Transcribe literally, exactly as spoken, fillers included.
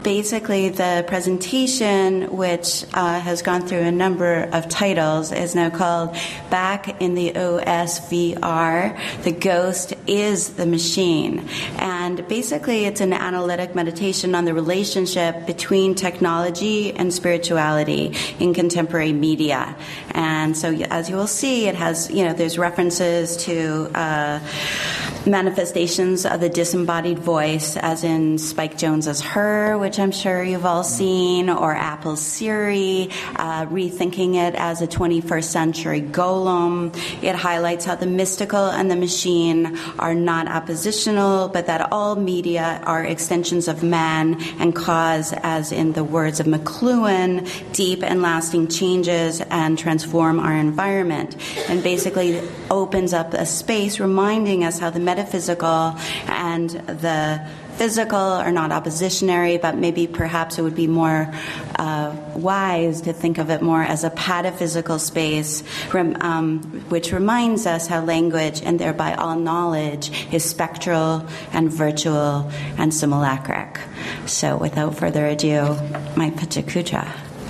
Basically, the presentation, which uh, has gone through a number of titles, is now called Back in the O S V R, The Ghost is the Machine. And basically, it's an analytic meditation on the relationship between technology and spirituality in contemporary media. And so, as you will see, it has, you know, there's references to uh, manifestations of the disembodied voice, as in Spike Jonze's Her, which I'm sure you've all seen, or Apple's Siri, uh, rethinking it as a twenty-first century golem. It highlights how the mystical and the machine are not oppositional, but that all media are extensions of man and cause, as in the words of McLuhan, deep and lasting changes and transform our environment. And basically opens up a space reminding us how the metaphysical and the physical are not oppositionary, but maybe perhaps it would be more uh, wise to think of it more as a pataphysical space, rem, um, which reminds us how language, and thereby all knowledge, is spectral and virtual and simulacric. So without further ado, my Pachakucha.